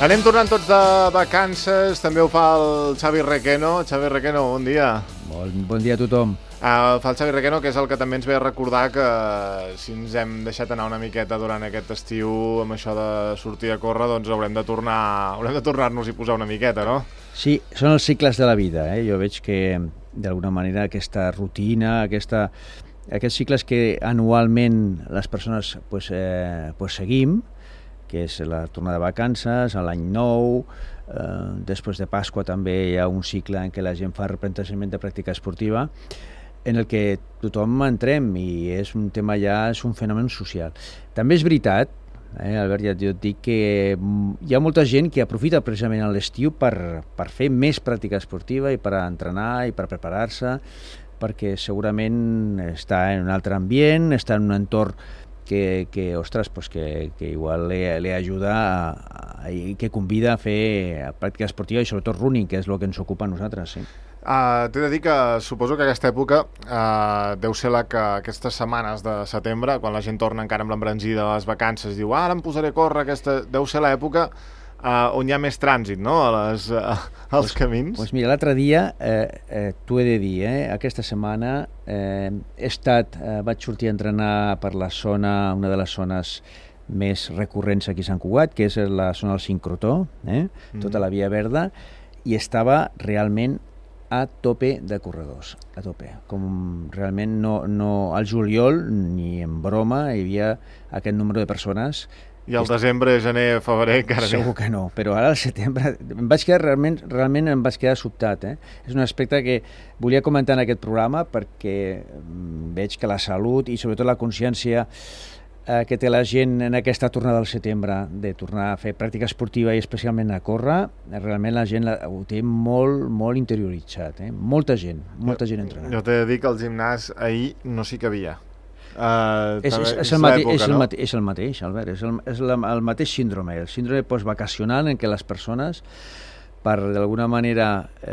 Anem tornant tots de vacances, també ho fa el Xavi Requeno. Xavi Requeno, bon dia. Bon dia a tothom. Fa el Xavi Requeno, que és el que també ens ve a recordar que si ens hem deixat anar una miqueta durant aquest estiu amb això de sortir a córrer, doncs haurem de tornar-nos i posar una miqueta, no? Sí, són els cicles de la vida. Jo veig que, d'alguna manera, aquesta rutina, aquests cicles que anualment les persones seguim, que és la tornada de vacances, a l'any nou, després de Pasqua també hi ha un cicle en què la gent fa replantejament de pràctica esportiva, en el que tothom entrem, i és un tema és un fenomen social. També és veritat, Albert, ja et dic que hi ha molta gent que aprofita precisament l'estiu per fer més pràctica esportiva i per entrenar i per preparar-se, perquè segurament està en un altre ambient, està en un entorn que igual le ajuda i que convida a fer pràctica esportiva i sobretot running, que és el que ens ocupa a nosaltres. Sí. T'he de dir que suposo que aquesta època deu ser la que aquestes setmanes de setembre, quan la gent torna encara amb l'embranzida de les vacances, diu ara em posaré a córrer, deu ser l'època on hi ha més trànsit, no?, als camins. Doncs mira, l'altre dia, t'ho he de dir, aquesta setmana vaig sortir a entrenar per la zona, una de les zones més recurrents aquí a Sant Cugat, que és la zona del sincrotó, tota la Via Verda, i estava realment a tope de corredors, a tope. Com realment no al juliol, ni en broma, hi havia aquest número de persones. I al desembre, gener, febrer, encara segur que no, però ara al setembre em vaig quedar realment em vaig quedar sobtat. És un aspecte que volia comentar en aquest programa perquè veig que la salut i sobretot la consciència que té la gent en aquesta tornada al setembre de tornar a fer pràctica esportiva i especialment a córrer, realment la gent ho té molt, molt interioritzat. Molta gent entrenant. Jo t'he de dir que al gimnàs ahir no s'hi cabia. És el mateix, Albert, és el mateix síndrome, el síndrome postvacacional en què les persones, per d'alguna manera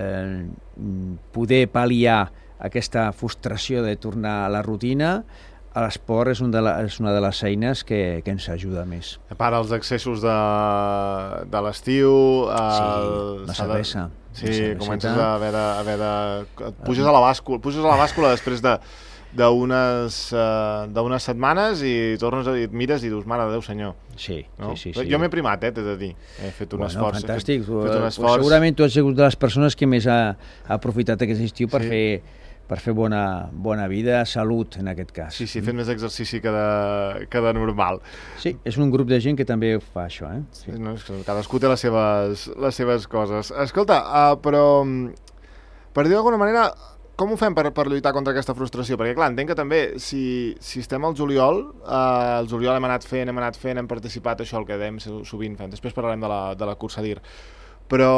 poder pal·liar aquesta frustració de tornar a la rutina, l'esport és una de les eines que ens ajuda més. A part els excessos de l'estiu... la cervesa. Sí, comences a haver de... Puges a la bàscula després d'unes setmanes i tornes i et mires i dius, mare de Déu senyor. Sí. Jo m'he primat, t'he de dir. He fet un esforç. Fantàstic. Segurament tu has sigut de les persones que més ha aprofitat aquest estiu per fer bona vida, salut en aquest cas. Sí, he fet més exercici que de normal. Sí, és un grup de gent que també fa això. Sí. No, cadascú té les seves coses. Escolta, però per dir d'alguna manera, com ho fem per lluitar contra aquesta frustració? Perquè clar, entenc que també si estem al juliol hem anat fent, hem participat, això el que dèiem sovint fent. Després parlarem de la cursa d'IR. Però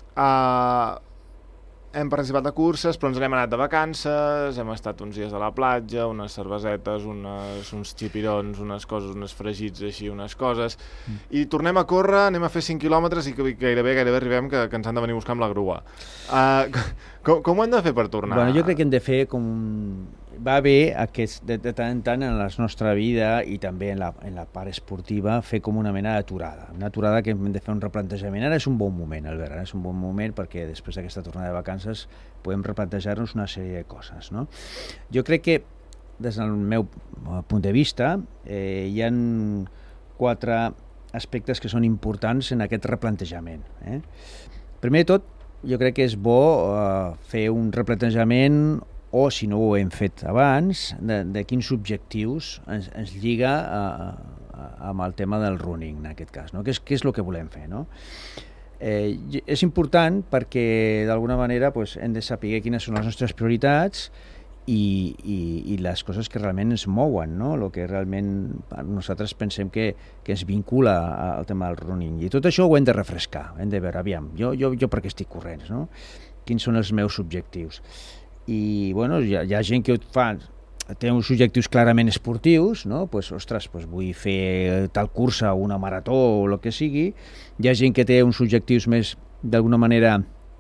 hem participat de curses, però ens n'hem anat de vacances, hem estat uns dies a la platja, unes cervesetes, uns xipirons, unes coses, uns fregits així, unes coses, i tornem a córrer, anem a fer 5 quilòmetres i gairebé arribem que ens han de venir a buscar amb la grua. Com ho hem de fer per tornar? Bueno, jo crec que hem de fer com... Va bé de tant en tant en la nostra vida i també en la part esportiva fer com una mena d'aturada. Una aturada que hem de fer un replantejament. Ara és un bon moment, Albert, és un bon moment perquè després d'aquesta tornada de vacances podem replantejar-nos una sèrie de coses, no? Jo crec que, des del meu punt de vista, hi ha 4 aspectes que són importants en aquest replantejament. Primer de tot, jo crec que és bo fer un replantejament o, si no ho hem fet abans, de quins objectius ens lliga amb el tema del running, en aquest cas, no? Què és el que volem fer, no? És important perquè, d'alguna manera, hem de saber quines són les nostres prioritats i les coses que realment ens mouen, no? El que realment nosaltres pensem que ens vincula al tema del running. I tot això ho hem de refrescar, hem de veure, aviam, jo per què estic corrent, no? Quins són els meus objectius? I bueno, hi ha gent que té uns objectius clarament esportius, no? Vull fer tal cursa, una marató o el que sigui. Hi ha gent que té uns objectius més, d'alguna manera,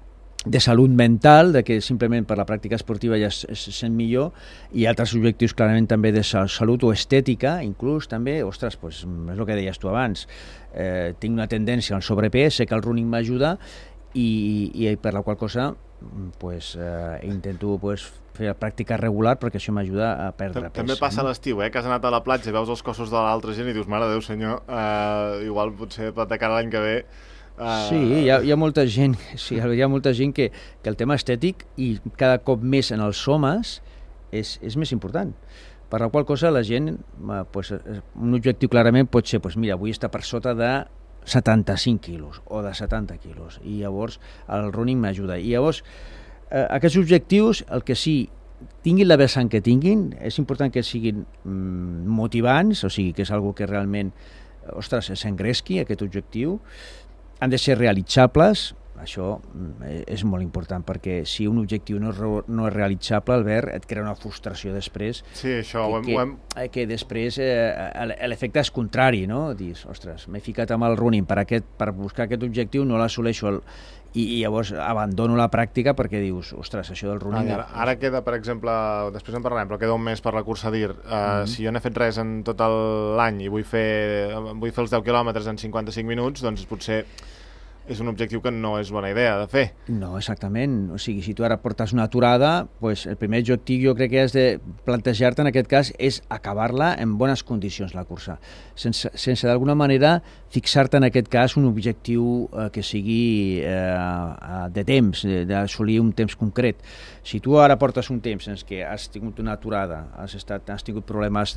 de salut mental, de que simplement per la pràctica esportiva ja es sent millor, i altres objectius clarament també de salut o estètica, inclús també, ostres, pues, és el que deies tu abans, tinc una tendència al sobrepès, sé que el running m'ajuda i per la qual cosa pues, intento pues, fer pràctica regular perquè això m'ajuda a perdre pes. També passa a l'estiu, que has anat a la platja i veus els cossos de l'altra gent i dius, mare de Déu senyor, igual potser de cara a l'any que ve. Sí, hi ha molta gent, que el tema estètic i cada cop més en els homes és més important. Per la qual cosa la gent, pues, un objectiu clarament pot ser, pues, mira, vull estar per sota de 75 quilos o de 70 quilos i llavors el running m'ajuda. I llavors aquests objectius, el que sí, tinguin la vessant que tinguin, és important que siguin motivants, o sigui, que és algo que realment, ostres, s'engresqui aquest objectiu, han de ser realitzables, això és molt important, perquè si un objectiu no és realitzable, Albert, et crea una frustració després. Sí, això que després l'efecte és contrari, no? Dius, ostres, m'he ficat amb el running per buscar aquest objectiu, no l'assoleixo i llavors abandono la pràctica perquè dius, ostres, això del running... Ara queda, per exemple, després en parlarem, però queda un mes per la cursa DIR. Si jo no he fet res en tot l'any i vull fer els 10 quilòmetres en 55 minuts, doncs potser és un objectiu que no és bona idea de fer. No, exactament. O sigui, si tu ara portes una aturada, pues el primer objectiu jo crec que has de plantejar-te en aquest cas és acabar-la en bones condicions, la cursa. Sense d'alguna manera fixar-te en aquest cas un objectiu que sigui de temps, d'assolir un temps concret. Si tu ara portes un temps en què has tingut una aturada, has tingut problemes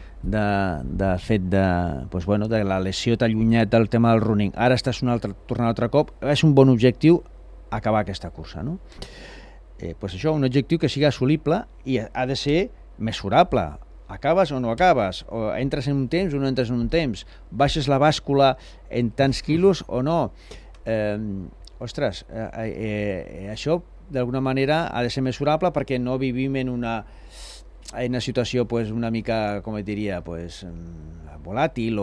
de fet de la lesió, t'ha allunyat del tema del running, ara estàs tornant un altre cop, és un bon objectiu acabar aquesta cursa, no? Això, un objectiu que sigui assolible i ha de ser mesurable. Acabes o no acabes, o entres en un temps o no entres en un temps, baixes la bàscula en tants quilos o no. Ostres, això d'alguna manera ha de ser mesurable perquè no vivim en una situació una mica, com et diria, volàtil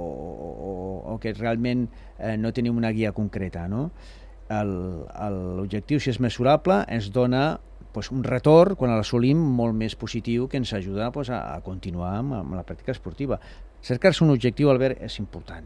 o que realment no tenim una guia concreta, no? L'objectiu, si és mesurable, ens dona un retorn, quan l'assolim, molt més positiu, que ens ajuda a continuar amb la pràctica esportiva. Cercar-se un objectiu, Albert, és important,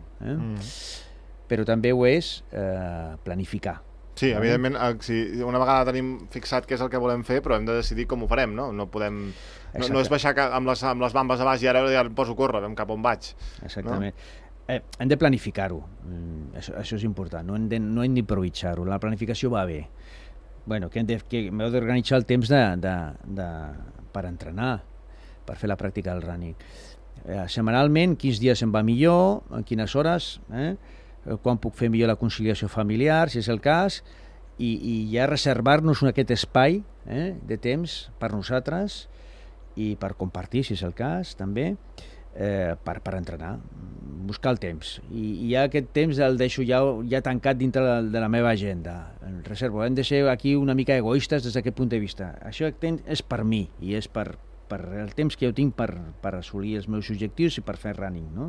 però també ho és planificar. Sí, evidentment, una vegada tenim fixat què és el que volem fer, però hem de decidir com ho farem, no? No podem... No és baixar amb les bambes a baix i ara ja em poso a córrer, veiem cap on vaig. Exactament. Hem de planificar-ho, això és important, no hem d'improvisar-ho, la planificació va bé. Que hem d'organitzar el temps per entrenar, per fer la pràctica del running. Setmanalment, quins dies em va millor, en quines hores, quan puc fer millor la conciliació familiar, si és el cas, i ja reservar-nos aquest espai de temps per nosaltres i per compartir, si és el cas, també, per entrenar, buscar el temps. I ja aquest temps el deixo ja tancat dintre de la meva agenda. El reservo. Hem de ser aquí una mica egoistes des d'aquest punt de vista. Això és per mi i és per el temps que jo tinc per assolir els meus objectius i per fer running, no?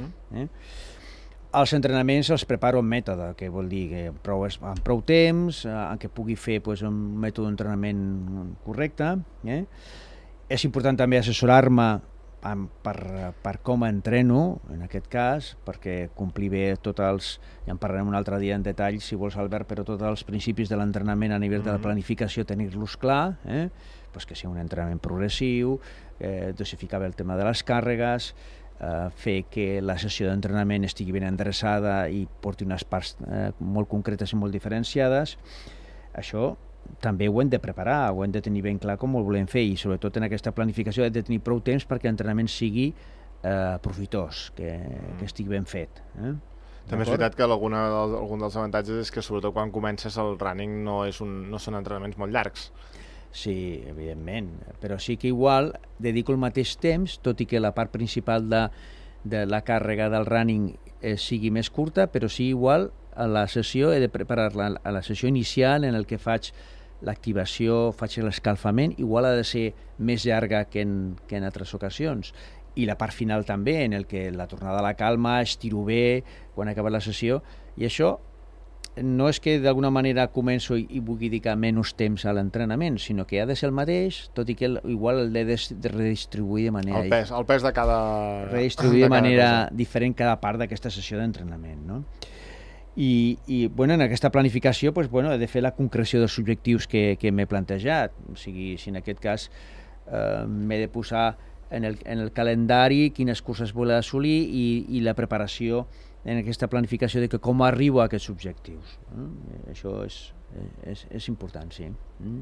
Els entrenaments els preparo en mètode, que vol dir que amb prou temps, en què pugui fer un mètode d'entrenament correcte. És important també assessorar-me per com entreno, en aquest cas, perquè complir bé tots els... Ja en parlarem un altre dia en detall, si vols, Albert, però tots els principis de l'entrenament a nivell de la planificació, tenir-los clar, que sigui un entrenament progressiu, dosificar bé el tema de les càrregues, fer que la sessió d'entrenament estigui ben endreçada i porti unes parts molt concretes i molt diferenciades. Això també ho hem de preparar, ho hem de tenir ben clar com ho volem fer i sobretot en aquesta planificació hem de tenir prou temps perquè l'entrenament sigui profitós, que estigui ben fet. També és veritat que algun dels avantatges és que sobretot quan comences el running no són entrenaments molt llargs. Sí, evidentment, però sí que igual dedico el mateix temps, tot i que la part principal de la càrrega del running sigui més curta, però sí igual a la sessió he de preparar-la a la sessió inicial en el que faig l'activació, faig l'escalfament, igual ha de ser més llarga que en altres ocasions. I la part final també, en el que la tornada a la calma, estiro bé quan acaba la sessió, i això no és que d'alguna manera començo i vulgui dedicar menys temps a l'entrenament, sinó que ha de ser el mateix, tot i que igual l'he de redistribuir de manera... El pes de cada... Redistribuir de manera diferent cada part d'aquesta sessió d'entrenament, no? I bueno, en aquesta planificació pues, bueno, he de fer la concreció dels objectius que m'he plantejat. O sigui, si en aquest cas m'he de posar en el calendari quines curses vull assolir i la preparació en aquesta planificació de que com arribo a aquests objectius. Això és important, sí.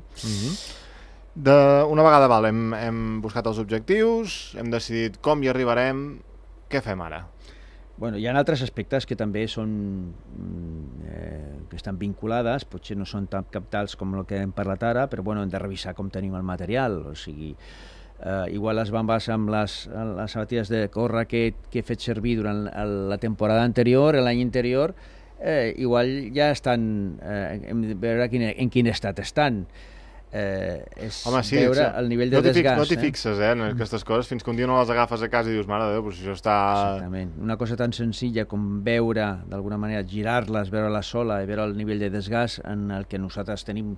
Una vegada hem buscat els objectius, hem decidit com hi arribarem, què fem ara? Bueno, hi ha altres aspectes que també són que estan vinculades, potser no són tan capdals com el que hem parlat ara, però bueno, hem de revisar com tenim el material, o sigui, igual les bambes amb les sabatilles de córrer que he fet servir durant la temporada anterior, l'any anterior, igual ja estan, hem de veure en quin estat estan. Home, sí, veure el nivell de desgast. No t'hi fixes en aquestes coses fins que un dia no les agafes a casa i dius, mare de Déu, però això està... Exactament. Una cosa tan senzilla com veure, d'alguna manera, girar-les, veure la sola i veure el nivell de desgast en el que nosaltres tenim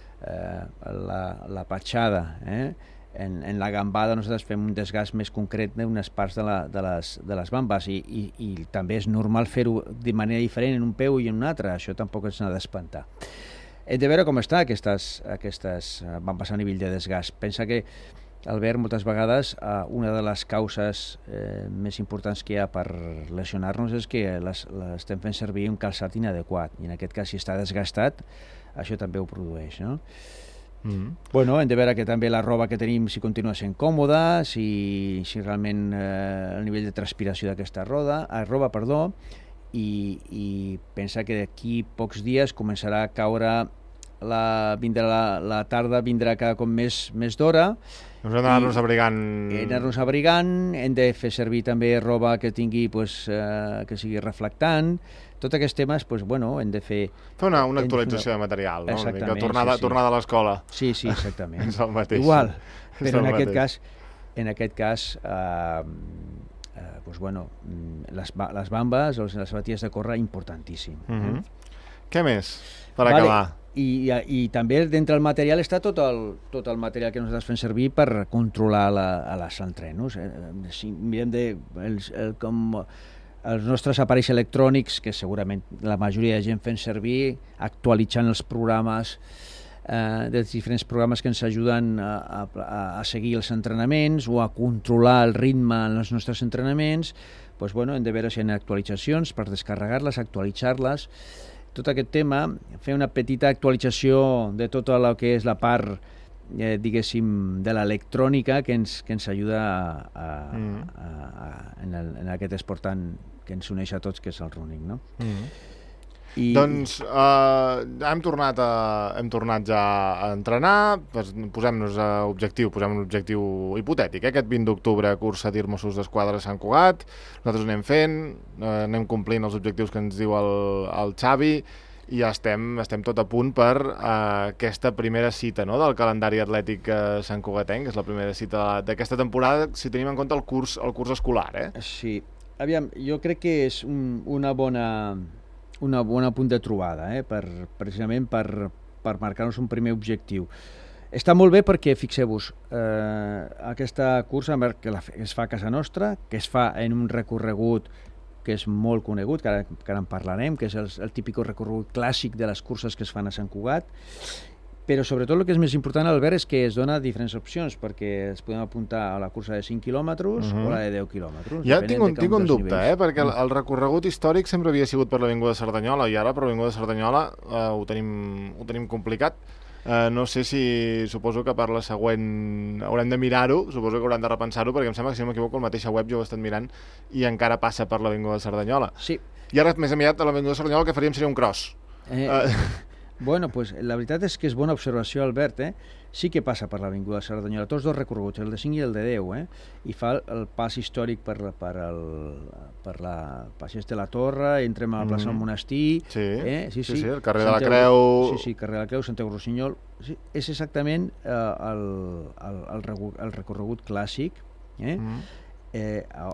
la patxada. En la gambada nosaltres fem un desgast més concret d'unes parts de les bambes i també és normal fer-ho de manera diferent en un peu i en un altre. Això tampoc ens n'ha d'espantar. Hem de veure com està aquestes bambes a nivell de desgast. Pensa que, Albert, moltes vegades una de les causes més importants que hi ha per lesionar-nos és que estem fent servir un calçat inadequat, i en aquest cas, si està desgastat, això també ho produeix, no? Bueno, hem de veure que també la roba que tenim si continua sent còmoda, si realment el nivell de transpiració d'aquesta roba, i pensa que d'aquí pocs dies començarà a caure la tarda, vindrà cada cop més d'hora. Hem d'anar-nos abrigant, hem de fer servir també roba que tingui que sigui reflectant. Tots aquests temes, bueno, hem de fer... Fer una actualització de material, no? Una mica tornada a l'escola. Sí, exactament. És el mateix. Igual, però en aquest cas, les bambes o les sabatilles de córrer, importantíssim. Què més, per acabar? I també dintre del material està tot el material que nosaltres fem servir per controlar els entrenos. Si mirem com els nostres aparells electrònics, que segurament la majoria de gent fem servir, actualitzant els programes, dels diferents programes que ens ajuden a seguir els entrenaments o a controlar el ritme en els nostres entrenaments, hem de veure si hi ha actualitzacions per descarregar-les, actualitzar-les. Tot aquest tema, fer una petita actualització de tot el que és la part, diguéssim, de l'electrònica que ens ajuda en aquest esport que ens uneix a tots, que és el running, no? Doncs hem tornat ja a entrenar, posem-nos un objectiu hipotètic, aquest 20 d'octubre, cursa tir Mossos d'Esquadra a Sant Cugat, nosaltres ho anem fent, anem complint els objectius que ens diu el Xavi, i ja estem tot a punt per aquesta primera cita, no?, del calendari atlètic Sant Cugatenc, que és la primera cita d'aquesta temporada, si tenim en compte el curs escolar, Sí, aviam, jo crec que és una bona punt de trobada, precisament per marcar-nos un primer objectiu. Està molt bé perquè, fixeu-vos, aquesta cursa que es fa a casa nostra, que es fa en un recorregut que és molt conegut, que ara en parlarem, que és el típic recorregut clàssic de les curses que es fan a Sant Cugat, però sobretot el que és més important, Albert, és que es dona diferents opcions, perquè es podem apuntar a la cursa de 5 quilòmetres o la de 10 quilòmetres. Ja tinc un dubte, perquè el recorregut històric sempre havia sigut per l'Avinguda Cerdanyola, i ara per l'Avinguda Cerdanyola ho tenim complicat. No sé si suposo que per la següent haurem de mirar-ho, suposo que hauran de repensar-ho, perquè em sembla que, si no m'equivoco, la mateixa web jo ho he estat mirant i encara passa per l'Avinguda Cerdanyola. Sí. I ara, més aviat, a l'Avinguda Cerdanyola el que faríem seria un cross. Bueno, la veritat és que és bona observació, Albert, Sí que passa per l'Avinguda Cerdanyola, tots dos recorreguts, el de 5 i el de 10, I fa el pas històric per la Passeig de la Torre, entrem a la plaça del Monestir... Sí, el carrer de la Creu... Sí, carrer de la Creu, Santiago Rossinyol... Sí, és exactament el recorregut clàssic,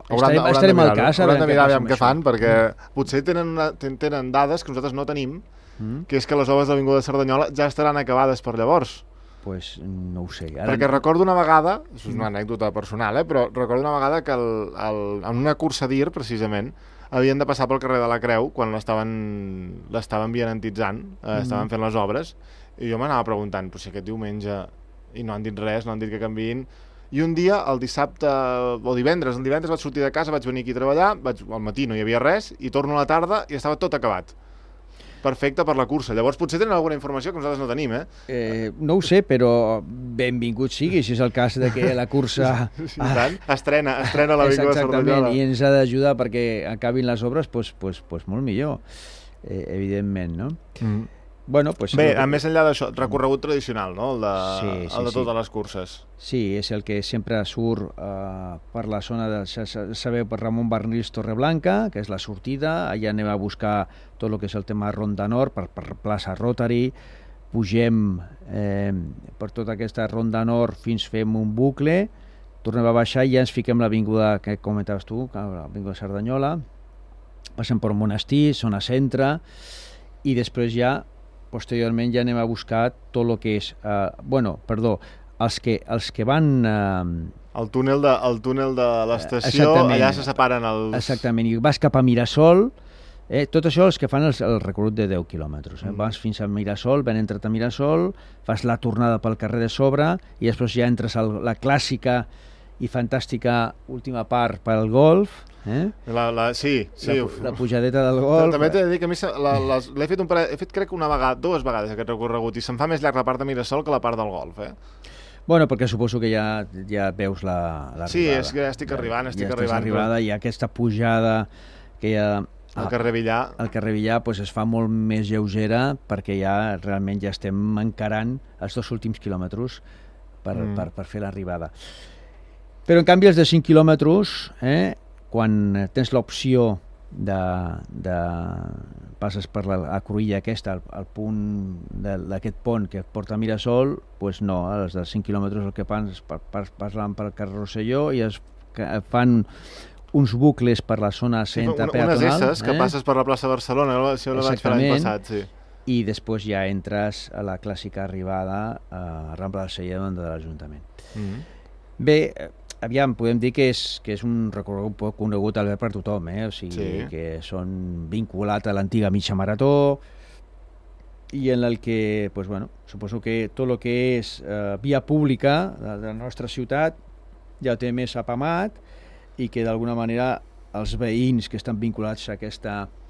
Estarem al cas. Hauran de mirar què fan, perquè potser tenen dades que nosaltres no tenim, que és que les obres de l'Avinguda de Cerdanyola ja estaran acabades per llavors. Pues no ho sé. Perquè recordo una vegada, això és una anècdota personal, però recordo una vegada que en una cursa d'IR, precisament, havien de passar pel carrer de la Creu quan l'estaven vianantitzant, estaven fent les obres, i jo m'anava preguntant, però si aquest diumenge, i no han dit res, no han dit que canviïn, i un dia, el dissabte o divendres vaig sortir de casa, vaig venir aquí a treballar, al matí no hi havia res, i torno a la tarda i estava tot acabat. Perfecte per la cursa. Llavors potser tenen alguna informació que nosaltres no tenim, no ho sé, però benvingut sigui, si és el cas de que la cursa... Sí, estrena l'Avinguda de Cerdanyola. Exactament, i ens ha d'ajudar perquè acabin les obres, pues molt millor, evidentment, no? Bueno, pues, bé, més enllà d'això, recorregut tradicional, no? El de totes les curses. Sí, és el que sempre surt per la zona de, sabeu, per Ramon Barnils Torreblanca, que és la sortida. Allà anem a buscar tot el que és el tema Ronda Nord, per plaça Rotary, pugem per tota aquesta Ronda Nord fins fem un bucle, tornem a baixar i ja ens fiquem l'avinguda que comentaves tu, l'avinguda Cerdanyola, passem per Monestir, zona centre, i després ja posteriorment ja anem a buscar tot el que és... els que van... El túnel de l'estació, allà se separen els... Exactament, i vas cap a Mirasol, tot això els que fan el recorregut de 10 quilòmetres. Vas fins a Mirasol, ben entrat a Mirasol, fas la tornada pel carrer de sobre i després ja entres a la clàssica i fantàstica última part per al golf, la pujadeta del golf. També t'he de dir que a mi l'he fet crec que dues vegades aquest recorregut i se'm fa més llarg la part de Mirasol que la part del golf, Bueno, perquè suposo que ja veus l'arribada. Sí, és que ja estic arribant. I aquesta pujada que hi ha... El carrer Villar. El carrer Villar pues, es fa molt més lleugera perquè realment ja estem encarant els 2 últims quilòmetres per fer l'arribada. Però en canvi els de 5 quilòmetres, quan tens l'opció de passes per la cruïlla aquesta, al punt d'aquest pont que et porta a Mirasol, doncs no, els de 5 quilòmetres el que fan és passen pel carrer Rosselló i es fan uns bucles per la zona centre peatonal. Unes esses que passes per la plaça Barcelona, això ho vaig fer l'any passat, sí. I després ja entres a la clàssica arribada a Rambla del Celler de l'Ajuntament. Bé, aviam, podem dir que és un recorregut poc conegut per tothom, o sigui, que són vinculat a l'antiga mitja marató i en el que, pues, bueno, suposo que tot el que és via pública de la nostra ciutat ja té més apamat i que d'alguna manera els veïns que estan vinculats a aquest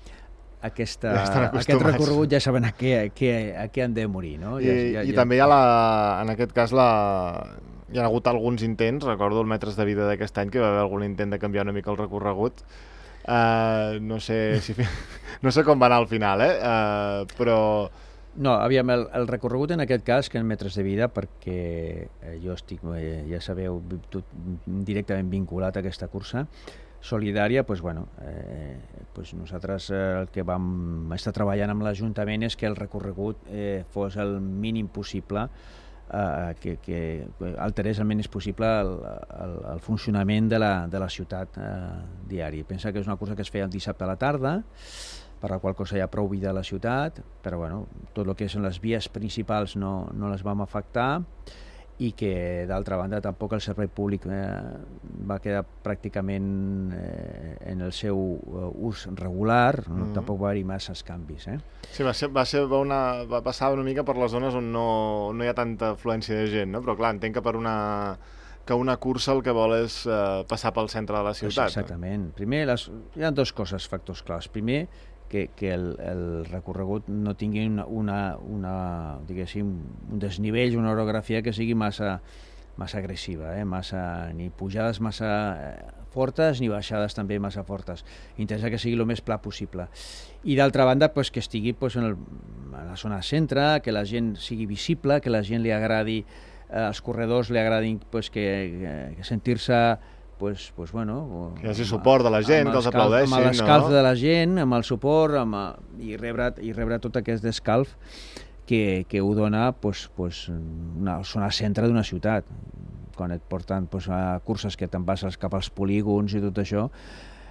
recorregut ja saben a què han de morir, no? I també hi ha en aquest cas hi ha hagut alguns intents, recordo el Metres de Vida d'aquest any que va haver algun intent de canviar una mica el recorregut, no sé com va anar al final, però... No, aviam, el recorregut en aquest cas que en Metres de Vida, perquè jo estic, ja sabeu, directament vinculat a aquesta cursa solidària, doncs, bueno, nosaltres el que vam estar treballant amb l'Ajuntament és que el recorregut fos el mínim possible, que alterés el menys possible el funcionament de la ciutat diari. Pensa que és una cursa que es feia el dissabte a la tarda, per la qual cosa hi ha prou vida a la ciutat, però bueno, tot el que són les vies principals no les vam afectar i que d'altra banda tampoc el servei públic va quedar pràcticament en el seu ús regular, tampoc va haver-hi masses canvis. Sí, va passar una mica per les zones on no hi ha tanta afluència de gent, no? Però clar, entenc que una cursa el que vol és passar pel centre de la ciutat. Exactament. Primer, hi ha dos factors clars. Primer, que el recorregut no tingui diguéssim, un desnivell, una orografia que sigui massa agressiva, ni pujades massa fortes ni baixades també massa fortes. Interessa que sigui el més pla possible. I d'altra banda, que estigui en la zona centre, que la gent sigui visible, que la gent li agradi, als corredors li agradin que sentir-se que hi hagi suport de la gent, que els aplaudeixin, amb l'escalf de la gent, amb el suport i rebre tot aquest escalf que ho dona una zona centre d'una ciutat. Quan et porten a curses que te'n vas cap als polígons i tot això,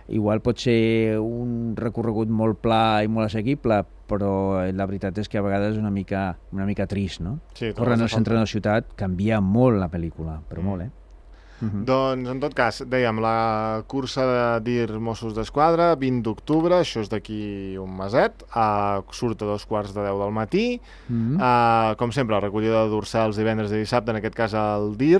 igual pot ser un recorregut molt pla i molt assequible, però la veritat és que a vegades és una mica trist, no? Sí, Corrent al centre de la ciutat canvia molt la pel·lícula, però molt, Doncs, en tot cas, dèiem, la cursa de DIR Mossos d'Esquadra, 20 d'octubre, això és d'aquí un meset, surt a 2:15 del matí, com sempre, recollida de dorsals divendres i dissabte, en aquest cas al DIR,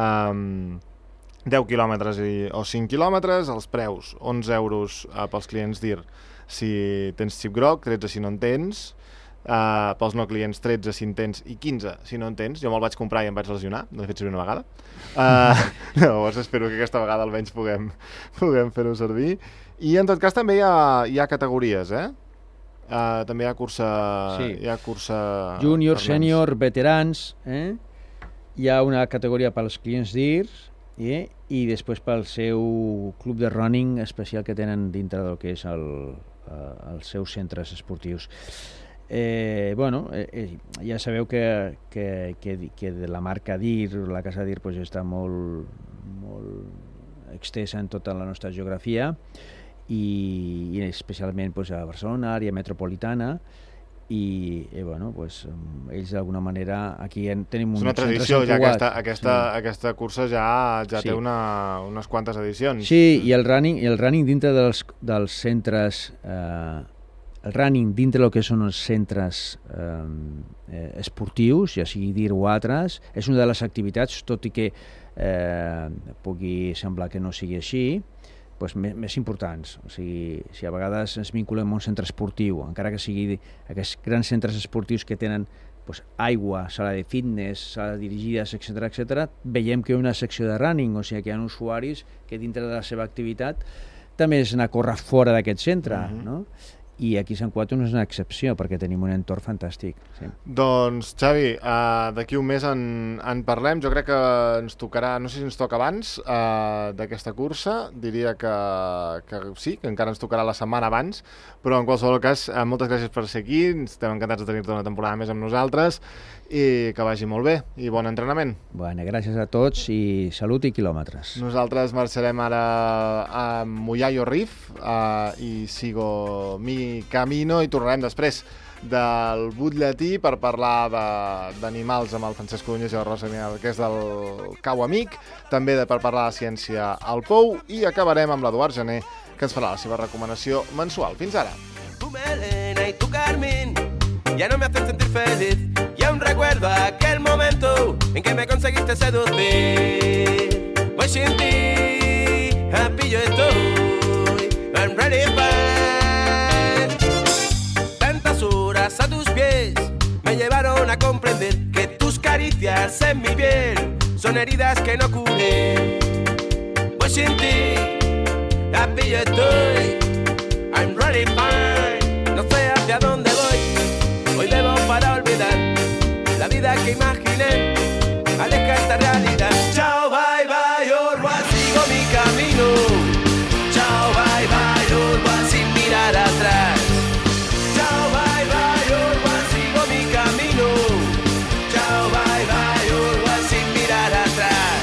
10 quilòmetres o 5 quilòmetres, els preus, 11 euros pels clients DIR si tens xip groc, 13 si no en tens, pels no clients 13 si en tens i 15 si no en tens. Jo me'l vaig comprar i em vaig lesionar, no he fet servir una vegada. Llavors espero que aquesta vegada almenys puguem fer-ho servir. I en tot cas també hi ha categories, també hi ha cursa... Sí. Hi ha cursa júnior, sènior, veterans, hi ha una categoria pels clients DIR i després pel seu club de running especial que tenen dintre del que és els seus centres esportius. Ja sabeu que de la marca DIR, la casa DIR, pues, està molt extensa en tota la nostra geografia i especialment pues, a Barcelona, àrea metropolitana, i ells d'alguna manera aquí tenim un és una tradició, ja aquesta cursa ja té unes quantes edicions. Sí, i el running dintre dels centres el running dintre del que són els centres esportius, ja sigui DIR o altres, és una de les activitats, tot i que pugui semblar que no sigui així, doncs més importants. O sigui, si a vegades ens vinculem a un centre esportiu, encara que sigui aquests grans centres esportius que tenen aigua, sala de fitness, sala dirigides, etc., veiem que hi ha una secció de running, o sigui que hi ha usuaris que dintre de la seva activitat també és anar a córrer fora d'aquest centre, no? I aquí a Sant Cugat no és una excepció, perquè tenim un entorn fantàstic. Sí. Doncs, Xavi, d'aquí un mes en parlem. Jo crec que ens tocarà, no sé si ens toca abans d'aquesta cursa, diria que sí, que encara ens tocarà la setmana abans, però en qualsevol cas, moltes gràcies per ser aquí, estem encantats de tenir-te una temporada més amb nosaltres, i que vagi molt bé, i bon entrenament. Bueno, gràcies a tots i salut i quilòmetres. Nosaltres marxarem ara a Moyayo Reef i sigo mi camino i tornarem després del butlletí per parlar d'animals amb el Francesc Codonyes i el Rosa Miel, que és del Cau Amic, també per parlar de ciència al Pou, i acabarem amb l'Eduard Gené, que ens farà la seva recomanació mensual. Fins ara. Tu melena y tu carmín ya no me hacen sentir feliz, y aún recuerdo aquel momento en que me conseguiste seducir. Pues sin ti, happy yo estoy, I'm ready fine. Tantas horas a tus pies me llevaron a comprender que tus caricias en mi piel son heridas que no curé. Pues sin ti, happy yo estoy, I'm ready fine. No sé hacia dónde voy, hoy bebo para olvidar la vida que imaginé, aleja esta realidad. Chao, bye, bye, orba, sigo mi camino. Chao, bye, bye, orba, sin mirar atrás. Chao, bye, bye, orba, sigo mi camino. Chao, bye, bye, orba, sin mirar atrás.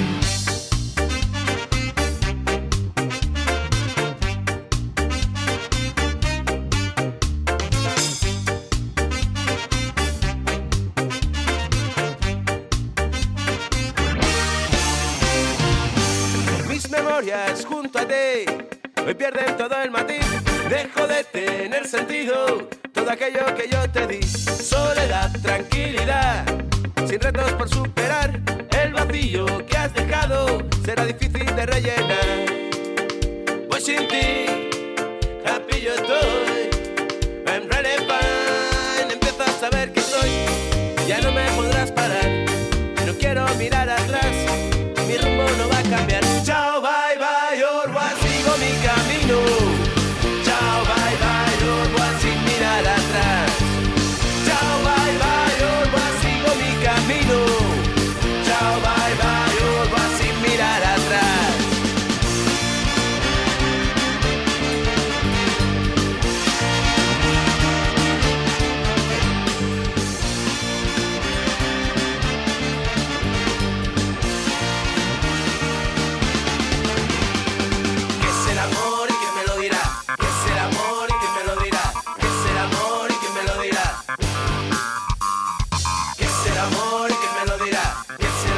Junto a ti, hoy pierden todo el matiz. Dejo de tener sentido todo aquello que yo te di. Soledad, tranquilidad, sin retos por superar. El vacío que has dejado será difícil de rellenar. Pues sin ti, happy yo estoy, I'm ready fine. Empiezo a saber que soy, ya no me podrás parar. No quiero mirar atrás, mi rumbo no va a cambiar. Chao, bye, bye, orba, sigo mi camino. Chao, bye, bye, orba, sin mirar atrás. Chao, bye, bye, orba, sigo mi camino. Chao, bye, bye, orba, sin mirar atrás.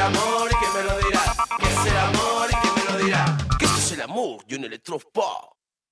amor y quién me lo dirá, qué es el amor y quién me lo dirá, que esto es el amor y un electropop.